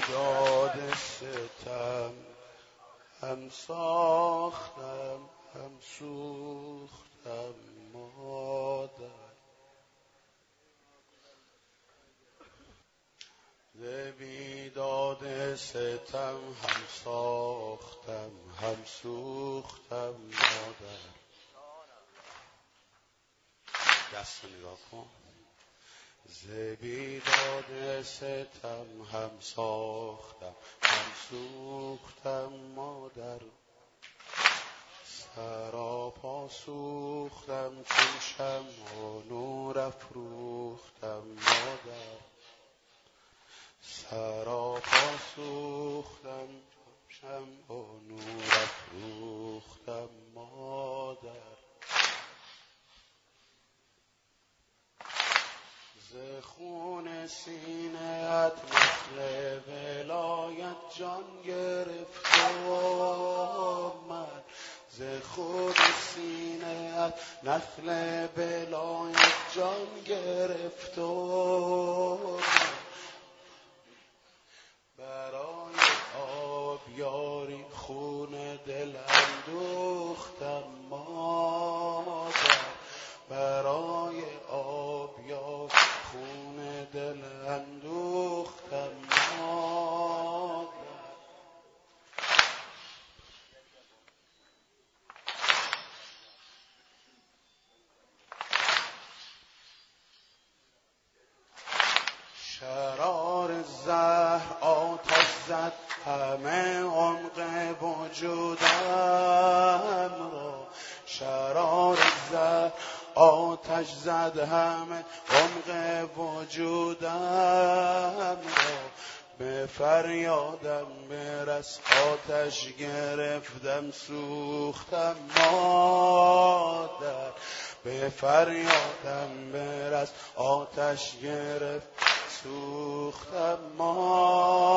بیداد ستم هم ساختم هم سوختم مادر، ز بیداد ستم هم ساختم هم سوختم مادر. دست نگاه کن. ز بیداد ستم هم ساختم هم سوختم مادر، سراپا سوختم چون شمع و نور افروختم مادر، سراپا سوختم چون شمع و نور افروختم مادر. ز خون سینه‌ات مثل ولایت جان گرفت و من، ز خون سینه‌ات نخل ولایت جان گرفت و من، برای آبیاری خون دل اندوختم مادر، برای آبیاری خون دل اندوختم مادر. شرار زهر آتش زد همه عمق وجودم را، شرار زهر آتش زد همه عمق وجودم را، به فریادم برس آتش گرفتم سوختم مادر، به فریادم برس آتش گرفت سوختم مادر.